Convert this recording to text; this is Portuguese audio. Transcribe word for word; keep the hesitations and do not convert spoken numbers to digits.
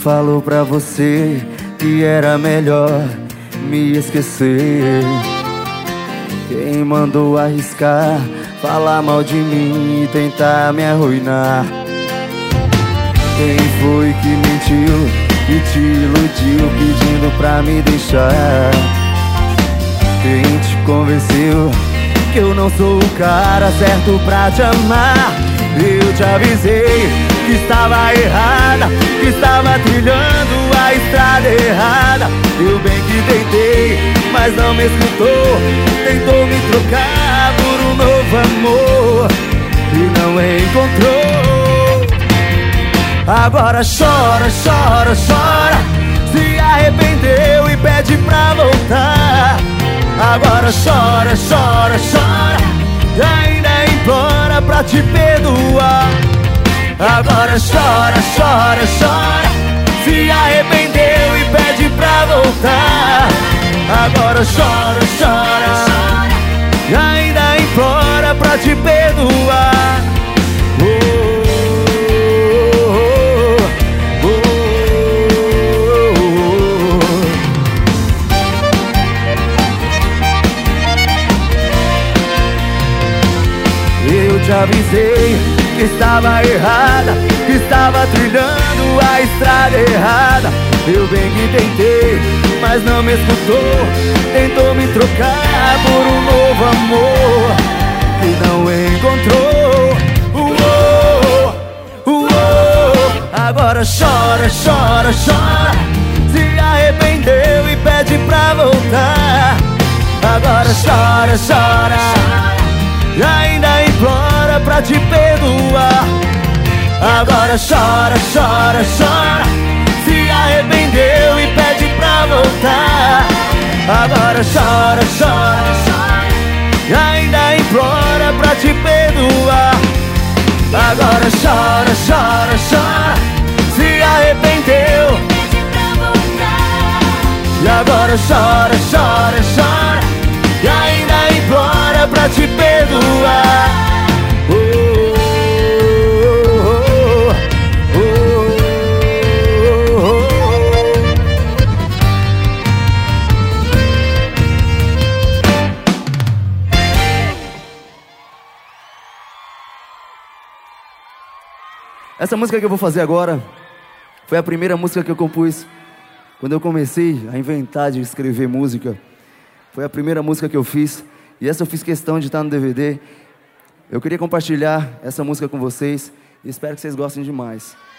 falou pra você que era melhor me esquecer? Quem mandou arriscar, falar mal de mim e tentar me arruinar? Quem foi que mentiu e te iludiu pedindo pra me deixar? Quem te convenceu que eu não sou o cara certo pra te amar? Eu te avisei que estava errada, que estava trilhando a estrada errada. Eu bem que tentei, mas não me escutou. Tentou me trocar por um novo amor e não encontrou. Agora chora, chora, chora, se arrependeu e pede pra voltar. Agora chora, chora, chora, e ainda implora pra te perdoar. Agora chora, chora, chora, se arrependeu e pede pra voltar. Agora chora, chora, chora, e ainda implora pra te perdoar. Oh. Eu avisei que estava errada, que estava trilhando a estrada errada. Eu bem que tentei, mas não me escutou. Tentou me trocar por um novo amor que não encontrou. Uou, uou. Agora chora, chora, chora, se arrependeu e pede pra voltar. Agora chora, chora, chora, e ainda implora pra te perdoar. Agora chora, chora, chora, se arrependeu e pede pra voltar. Agora chora, chora, chora, e ainda implora pra te perdoar. Agora chora, chora, chora, se arrependeu e pede pra voltar. E agora chora, chora, chora, e ainda implora pra te perdoar. Oh, oh, oh, oh, oh. Essa música que eu vou fazer agora foi a primeira música que eu compus quando eu comecei a inventar de escrever música. Foi a primeira música que eu fiz, e essa eu fiz questão de estar no D V D. Eu queria compartilhar essa música com vocês e espero que vocês gostem demais.